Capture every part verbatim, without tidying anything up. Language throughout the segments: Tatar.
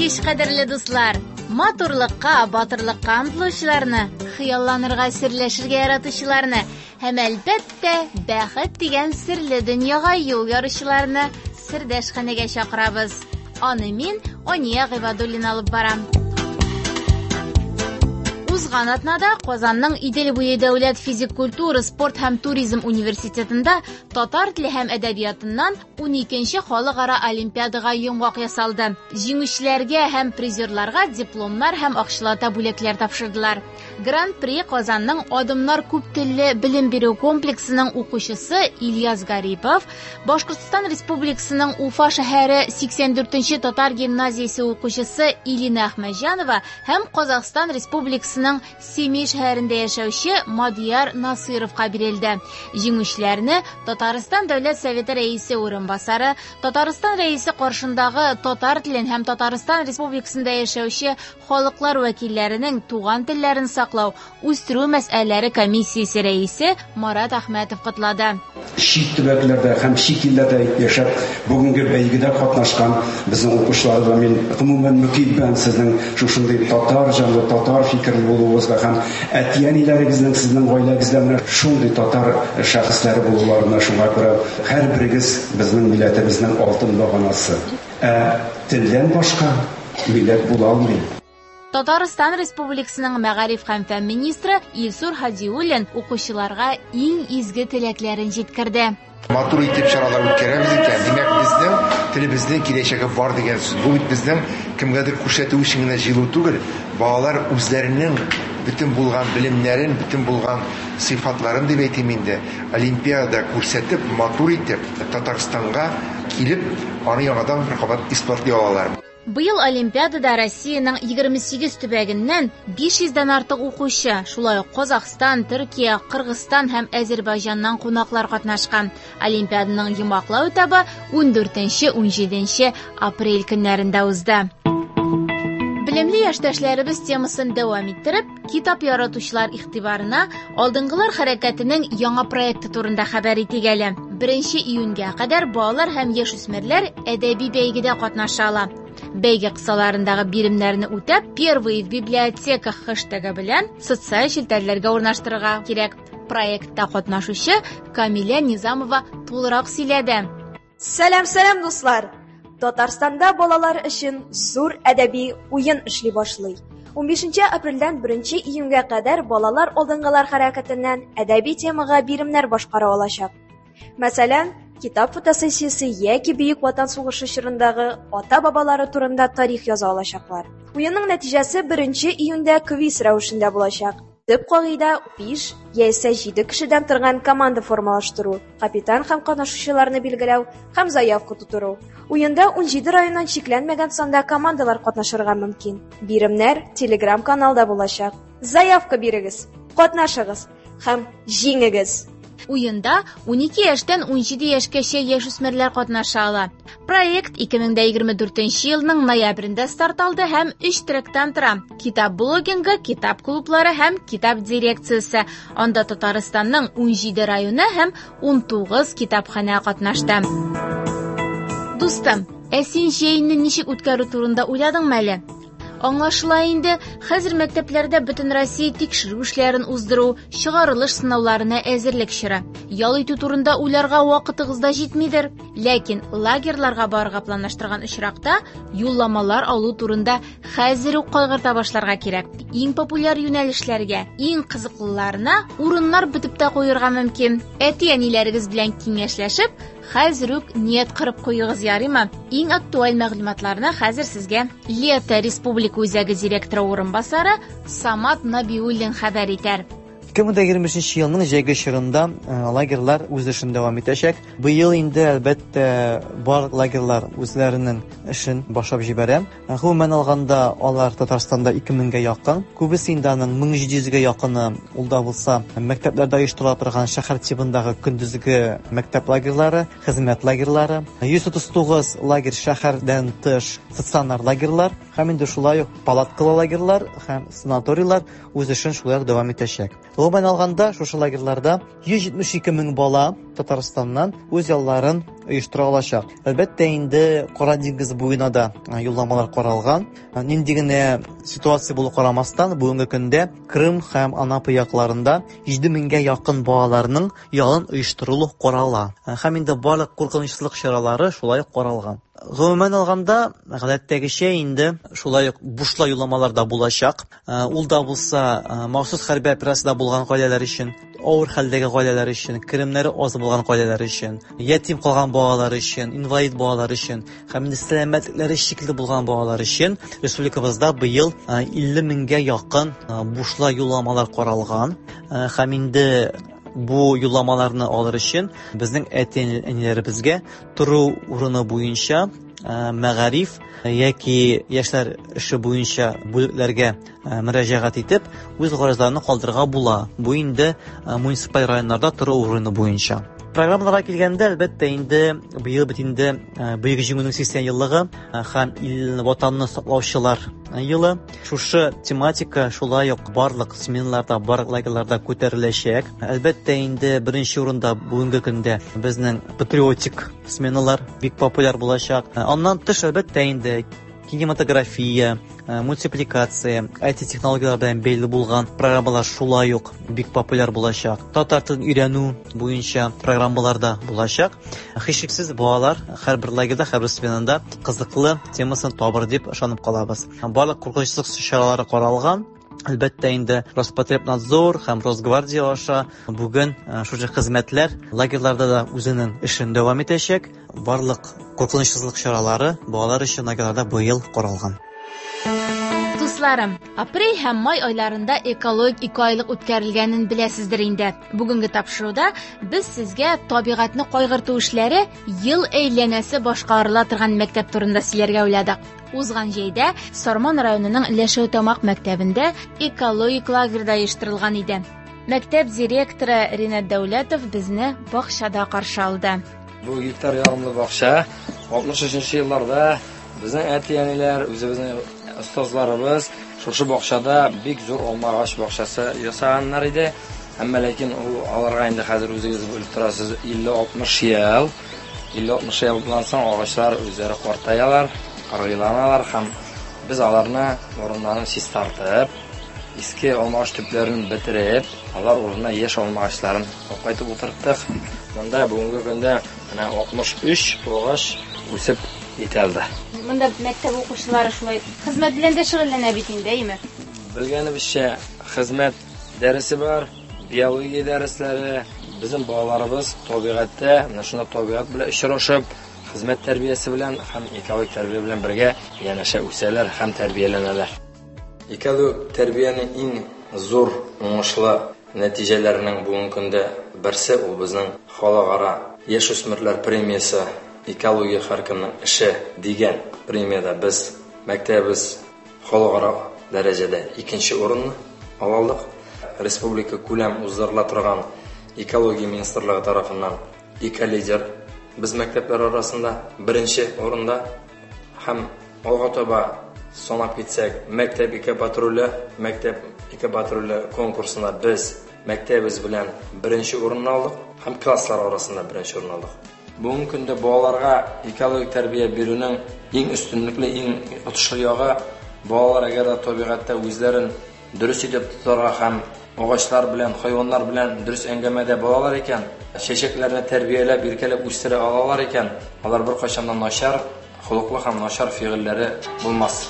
Иш кадерле дуслар, матурлыкка, батырлыкка омтылучыларны, хыялланырга, серләшергә яратучыларны һәм әлбәттә бәхет дигән серле дөньяга юл яручыларны сердәшханәгә чакырабыз. Аны мин Ания Гыйбадуллина алып барам. Узган атнада Казанның Идел буе дәүләт физик культура, спорт һәм туризм университетында татар теле һәм әдәбиятыннан уникенче халыкара олимпиадага йомгак ясалды. Җиңүчеләргә һәм призерларга дипломнар һәм акчалата бүләкләр тапшырдылар. Гран-при Казанның Адымнар күп телле белем бирү комплексының укучысы Ильяс Гарипов, Башкортстан Республикасының Уфа шәһәре сиксән дүртенче татар гимназиясе укучысы Илина Әхмәҗанова һәм Казакстан Республикасының Семей шәһәрендә яшәүче Мадияр Насыровка бирелде. Җиңүчеләрне Татарстан Дәүләт Советы рәисе урынбасары, Татарстан рәисе каршындагы татар телен һәм Татарстан Республикасында яшәүче халыклар вәкилләренең туган телләрен саклау, үстерү мәсьәләләре комиссиясе рәисе Марат Әхмәтов котлады. Чит төбәкләрдә һәм чит илләрдә яшәп, бүгенге бәйгедә катнашкан безнең укучыларга мин гомумән мөкиббән сезнең шушындый татар җанлы, татар фикерле булуыгызга һәм әтиәниләрегезнең, сезнең гаиләгездә менә шундый татар шәхесләре булуларына шуңа күрә һәрберегез безнең милләтебезнең алтын баганасы. Ә телдән башка милләт була алмый. Татарстан Республикасының мәгариф һәм фән министры Илсур Хадиуллин укучыларга иң изге теләкләрен җиткерде. Матур итеп чаралар үткәрәбез икән. Димәк, безнең телебезнең киләчәге бар дигән сүз. Бу бит безнең кемгәдер күрсәтү өчен генә җыелу түгел. Балалар үзләренең бөтен булган белемнәрен, бөтен булган сыйфатларын дип әйтим инде, олимпиада күрсәтеп, матур итеп Татарстанга килеп, аны яңадан бер кабат исбатлый алалар. Быел Олимпиадада Россиянең егерме сигез төбәгеннән биш йөздән артык укучы, шулай ук Казакстан, Төркия, Кыргызстан һәм Азәрбайҗаннан кунаклар катнашкан. Олимпиаданың йомаклау этабы ундүртенче - унҗиденче апрель көннәрендә узды. Белемле яшьтәшләребез темасын дәвам иттереп, китап яратучылар игътибарына алдынгылар хәрәкәтенең яңа проекты турында хәбәр итик әле. беренче июньгә кадәр балалар һәм яшүсмерләр әдәби бәйгедә катнаша ала. Бәйге кысаларындагы биремнәрне үтәп, первые в библиотеках хэштегы белән социаль челтәрләргә урнаштырырга кирәк. Проектта катнашучы Камилә Низамова тулырак сөйләде. Сәлам-сәлам дуслар! Татарстанда балалар өчен зур әдәби уен эшли башлый. унбишенче апрельдән беренче июньгә кадәр балалар алдынгылар хәрәкәтеннән әдәби темага биремнәр башкара алачак. Мәсәлән, китап фотосессиясе яки Бөек Ватан сугышы чорындагы ата-бабалары турында тарих яза алачаклар. Уенның нәтиҗәсе беренче июньдә квиз рәвешендә булачак. Төп кагыйдә биш яисә җиде кешедән торган команда формалаштыру, капитан һәм катнашучыларны билгеләү һәм заявка тутыру. Уенда унҗиде районнан чикләнмәгән санда командалар катнашырга мөмкин. Биремнәр Telegram-каналда булачак. Заявка бирегез, катнашыгыз һәм җиңегез. Уенда унике яшьтән унҗиде яшькәчә яшүсмерләр катнаша ала. Проект ике мең егерме дүртенче елның ноябрендә старт алды һәм өч тректан тора. Китап блогингы, китап клублары һәм китап дирекциясе. Анда Татарстанның унҗиде районы һәм ун тугыз китапханә катнашты. Дустым, ә син җәйне ничек үткәрү турында уйладыңмы әле? Аңлашыла инде, хәзер мәктәпләрдә бөтен Россия тикшерү эшләрен уздыру, чыгарылыш сынауларына әзерлек чора. Ял итү турында уйларга вакытыгыз да җитмидер. Ләкин лагерьларга барырга планлаштырган очракта юлламалар алу турында хәзер үк кайгырта башларга кирәк. Иң популяр юнәлешләргә, иң кызыклыларына урыннар битеп тә куярга мөмкин. Әти-әниләрегез белән киңәшләшеп, хәзер үк ният кырып куйыгыз, ярыймы? Иң актуаль мәгълүматларны хәзер сезгә Лето Республика үзәге директоры урынбасары Самат Набиуллин хәбәр итәр. ике мең егерме өченче елның җәйге чорында лагерьлар үз эшен дәвам итәчәк. Быел инде әлбәттә бар лагерьлар үзләренең эшен башлап җибәрә. Гомумән алганда алар Татарстанда ике меңгә якын, күбесе инде аның мең җиде йөзгә якыны улда булса, мәктәпләрдә оештырыла торган шәһәр тибындагы көндезге мәктәп лагерьлары, хезмәт лагерьлары, йөз утыз тугыз лагерь шәһәрдән тыш стационар лагерьлар, һәм инде шулай ук палаткалы лагерьлар һәм санаторийлар үз эшен шулай дәвам итәчәк. Гомумән алганда, шушы лагерьларда йөз җитмеш ике мең бала Татарстаннан үз ялларын оештыра алачак. Әлбәттә, инде Кара диңгез буена да юлламалар каралган. Нинди генә ситуация булу карамастан, бүгенге көндә Крым һәм Анапа якларында җиде меңгә якын балаларның ялын оештырылу карала. Һәм инде барлык куркынычсызлык чаралары шулай ук каралган. Гомумән алганда, гадәттәгечә инде шулай ук бушлай юлламалар да булачак. Ул да булса, махсус хәрби операциядә булган гаиләләр өчен, авыр хәлдәге гаиләләр өчен, керемнәре аз булган гаиләләр өчен, ятим калган балалар өчен, инвалид балалар өчен, һәм инде сәламәтлекләре шикле булган балалар өчен республикабызда быел илле меңгә якын бушлай юлламалар каралган. Һәм инде бу юлламаларны алыр өчен безнең әти-әниләребезгә тору урыны буенча мәгариф яки яшьләр эше буенча бүлекләргә мөрәҗәгать итеп үз гаризаларын калдырырга була. Бу инде муниципаль районнарда тору урыны буенча. Программаларга килгәндә, әлбәттә, инде быел бит инде Бөек җиңүнең сиксән еллыгы һәм ил ватанны саклаучылар елы. Шушы тематика шулай ук барлык семинарларда, барлык лагерьларда күтәреләчәк. Әлбәттә, инде беренче урында бүгенге көндә безнең патриотик сменалар бик популяр булачак. Аннан тыш, әлбәттә, инде кинематография, мультипликация, ай ти-технологиялар белән бәйле булган программалар шулай ук бик популяр булачак. Татар телен өйрәнү буенча программалар да булачак. Һичшиксез балалар һәрбер лагерьда, һәрбер сменада кызыклы темасын табыр дип ышанып калабыз. Барлык куркынычсызлык чаралары каралган. Әлбәттә, инде Роспотребнадзор һәм Росгвардия аша бүген шушы хезмәтләр лагерьларда да үзенең эшен дәвам итәчәк. Барлык куркынычсызлык чаралары балалар өчен лагерьларда быел каралган. Дусларым, апрель һәм май айларында экологик ике айлык үткәрелгәнен беләсездер инде. Бүгенге тапшыруда без сезгә табигатьне кайгырту эшләре ел әйләнәсе башкарыла торган мәктәп турында сөйләргә уйладык. Узган җәйдә Сарман районының Ләшәүтамак мәктәбендә экологик лагерьда оештырылган иде. Мәктәп директоры Ринат Дәүләтов безне бакчада каршы алды. Бу гектар ярымлы бакча алтмыш өченче елларда безнең әти-әниләр, үзебезнең остазларыбыз шушы бакчада бик зур алма агач бакчасы ясаганнар иде. Әмма ләкин ул аларга инде хәзер үзегез белеп торасыз, илле алтмыш ел, илле алтмыш елдан соң агачлар үзләре картаялар, кыргыйланалар һәм без аларны урыннарын чистартып, иске алма агач төпләрен бетереп, алар урынына яшь алма агачларын кайтып утырттык. Монда бүгенге көндә менә алтмыш өч агач үсеп ителде. Монда мәктәп укучылары шулай хезмәт белән дә шөгыльләнә бит инде, әйме? Белгәнебезчә, хезмәт дәресе бар, биология дәресләре, безнең балаларыбыз табигатьтә, менә шундый табигать белән очрашып, хезмәт тәрбиясе белән һәм экологик тәрбия белән бергә янәшә үсәләр һәм тәрбияләнәләр. Экологик тәрбиянең иң зур уңышлы нәтиҗәләренең бүгенге көндә берсе ул безнең халыкара яшь-үсмерләр премиясе экология һәркемнең эше дигән премияда без мәктәбебез халыкара дәрәҗәдә икенче урынны алдык. Республика күләм уздырыла торган экология министрлыгы тарафыннан ике лидер без мәктәпләр арасында беренче урында һәм алга таба санап китсәк, мәктәп ике патруле, мәктәп ике патруле конкурсында без мәктәбебез белән беренче урынны алдык һәм класслар арасында беренче урын алдык. Бүгенге көндә балаларга экологик тәрбия бирүнең иң өстенлекле, иң отышлы ягы балалар әгәр табигатьтә үзләрен дөрес итеп тотарга һәм агачлар белән, хайваннар белән дөрес әңгәмәдә балалар икән, чәчәкләрне тәрбияләп, иркәләп үстерә алалар икән, алар бер кайчаннан начар холыклы һәм начар фигыльләре булмас.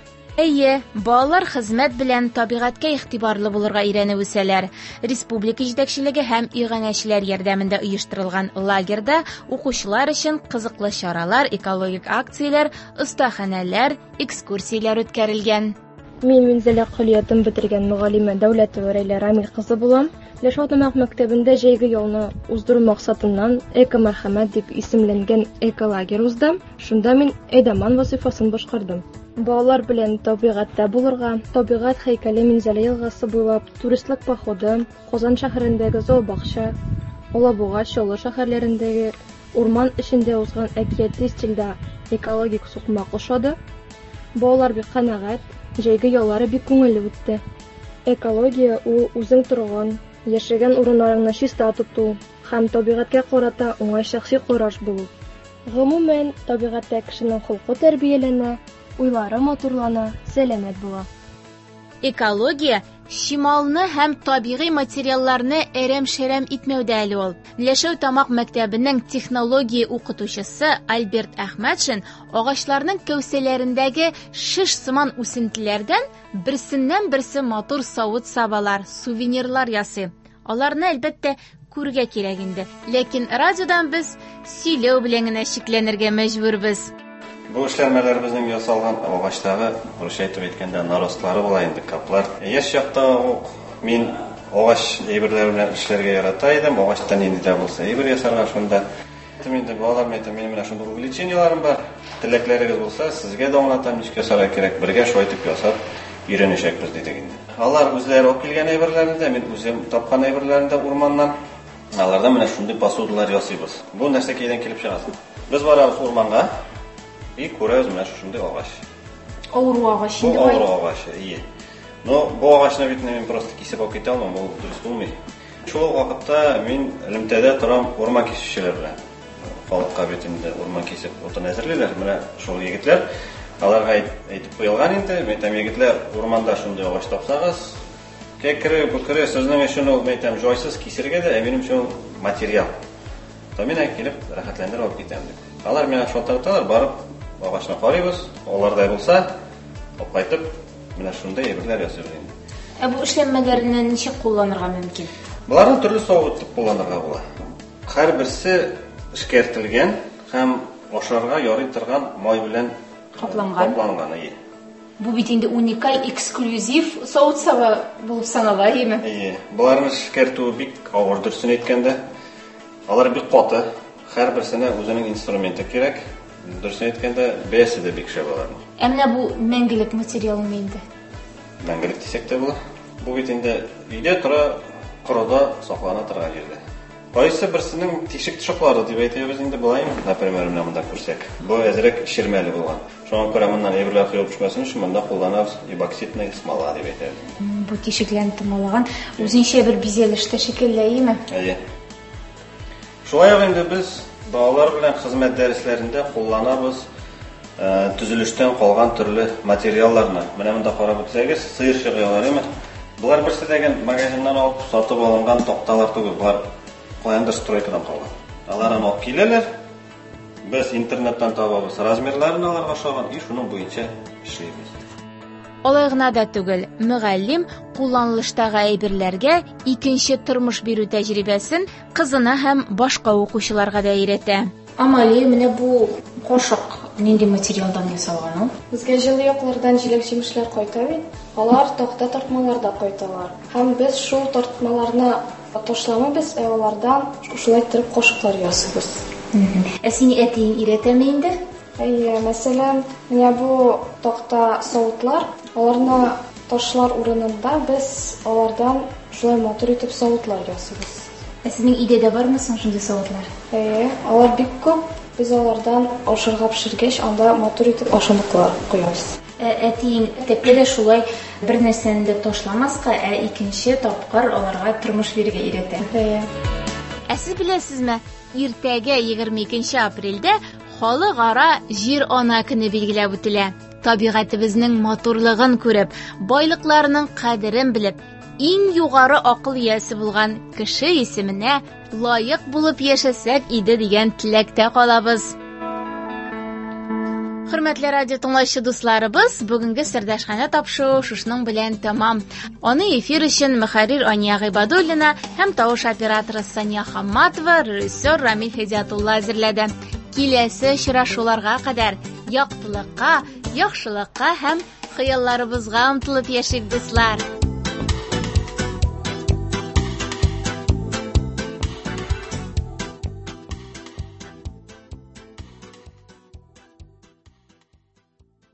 Әйе, балалар хезмәт белән табигатькә игътибарлы булырга өйрәнеп үсәләр. Республика җитәкчелеге һәм иганәчеләр ярдәмендә оештырылган лагерьда укучылар өчен кызыклы чаралар, экологик акцияләр, остаханәләр, экскурсияләр үткәрелгән. Мин Минзәлә көллиятын бетергән мөгаллимә Дәүләтова Рәйлә Рамил кызы булам. Ләшәүтамак мәктәбендә җәйге ялны уздыру максатыннан эко-мәрхәмәт дип исемләнгән эко-лагерь уздым. Шунда мин әйдәман вазифасын башкардым. Балалар белән табигатьтә булырга, табигать һәйкәле Минзәлә елгасы буйлап туристлык походы, Казан шәһәрендәге зообакча, Алабуга, Чаллы шәһәрләрендәге урман эчендә узган әкиятле стильдә экологик сукмак ошады. Балалар бик канәгать, җәйге яллары бик күңелле үтте. Экология ул үзең торган, яшәгән урыннарыңны чиста тоту һәм табигатькә карата уңай шәхси караш булу. Гомумән, табигатьтә кешенең холкы тәрбияләнә, уйлары матурлана, сәламәт була. Экология шималны һәм табигый материалларны әрәм-шәрәм итмәүдә әле ул. Ләшәү тамак мәктәбенең технология укытучысы Альберт Әхмәтшин агачларның кәүсәләрендәге шиш сыман үсентеләрдән берсеннән берсе матур савыт сабалар, сувенирлар ясый. Аларны әлбәттә күргә кирәк инде. Ләкин радиодан без сөйләү белән генә шикләнергә мәҗбүрбез. Бу эшләнмәләр безнең ясалган агачларга, бурыч әйтеп әйткәндә, наростлары була инде, каплар. Яшь чакта ук мин агач әйберләр белән эшләргә ярата идем, агачтан инде дә булса әйбер ясарга шунда. Инде балалар мәктәбе минем менә шундый увеличенияларым бар. Теләкләрегез булса, сезгә дә аңлатам, ничек ясарга кирәк, бергә шулай итеп ясап өйрәнәчәкбез дидек инде. Алар үзләре алып килгән әйберләрне, мин үзем тапкан әйберләрне урманнан, алардан менә шундый посудалар ясыйбыз. Бу нәрсә кайдан килеп чыгасың? Без барабыз урманга. И күрәбез менә шундый агач. Авыру агач инде. Авыру агач, ие. Но бу агачны бит мин просто кисеп алып китә алмам, бу дөрес булмый. Шул вакытта мин элемтәдә торам урман кисүчеләр белән. Халыкка бит инде урман кисеп утын әзерлиләр. Менә шул егетләр, аларга әйтеп куелган инде, мәйтәм егетләр, урманда шундый агач тапсагыз, кәкре, букре сезнең өчен ул мәйтәм җайсыз кисергә дә, минем өчен материал. Та мин килеп рәхәтләндереп алып китәм дип. Алар менә шалтыраталар, барып агачны карыйбыз, алардай булса, алып кайтып, менә шундый әйберләр ясыйбыз инде. Ә бу эшләнмәләрне ничек кулланырга мөмкин? Буларны төрле савыт итеп кулланырга була. Һәр берсе эшкәртелгән һәм ашарга ярый торган май белән капланган. Капланган, ие. Бу бит инде уникаль, эксклюзив савыт саба булып санала, име? Ие. Буларны эшкәртү бик авыр дөресен әйткәндә. Алар бик каты. Һәр берсенә үзенең инструменты кирәк. Дөресен әйткәндә, бәясе дә бик шәп аларның. Ә менә бу мәңгелек материалмы инде? Мәңгелек дисәк тә була. Бу бит инде өйдә тора, корыда саклана торган җирдә. Кайсы берсенең тишек тышыклары дип әйтәбез инде булаймы? Например, менә монда күрсәк. Бу әзрәк ширмәле булган. Шуңа күрә моннан әйберләр кыйып төшмәсен өчен монда кулланабыз эпоксидный смола дип әйтәбез. Бу тишекләрне томалаган үзенчә бер бизәлештә шикелле, име? Әйе. Шулай инде без балалар белән хезмәт дәресләрендә кулланабыз төзелештән калган төрле материалларны. Менә монда карап үтсәгез, сыер чыгыялар, име? Булар берсе дигән магазиннан алып сатып алынган токталар түгел, булар каяндыр стройкадан калган. Аларны алып киләләр. Без интернеттан табабыз размерларын аларга ошаган, и шуның буенча эшләйбез. Алай гына да түгел, мөгаллим кулланылыштагы әйберләргә икенче тормыш бирү тәҗрибәсен кызына һәм башка укучыларга да өйрәтә. Амали, менә бу кошык нинди материалдан ясалган ул? Безгә җылы яклардан җиләк-җимешләр кайта бит. Алар тохта тартмаларда кайталар. Һәм без шул тартмаларны ташламабыз, ә алардан шулай итеп кошыклар ясыйбыз. Ә сине әтиң өйрәтәме инде? Әйе, мәсәлән, менә бу тохта савытлар, аларны ташлар урынында без алардан шулай матур итеп савытлар ясыйбыз. Ә синең өйдә дә бармы соң шундый савытлар? Әйе, алар бик күп. Biz алардан ашырга пешергәч, анда матур итеп ашамлыклар куябыз. Әтиң тәпкәдә шулай бер нәрсәне дә ташламаска, ә икенче тапкыр аларга тормыш бирергә өйрәтә. Әйе. Ә сез беләсезме, иртәгә егерме икенче апрельдә Халыкара Җир ана көне билгеләп үтелә. Табигатыбызның матурлыгын күреп, байлыкларының кадерен белеп, иң югары акыл иясе булган кеше исеменә лаек булып яшәсәк иде дигән теләктә калабыз. Хөрмәтле радио тыңлаучы дусларыбыз, бүгенге сердәшханә тапшыру шушының белән тәмам. Аны эфир өчен мөхәррир Ания Гыйбадуллина һәм тавыш операторы Сания Хамматова, режиссер Рамил Хидиятулла әзерләде. Киләсе очрашуларга кадәр яктылыкка, яхшылыкка һәм хыялларыбызга омтылып яшик дуслар.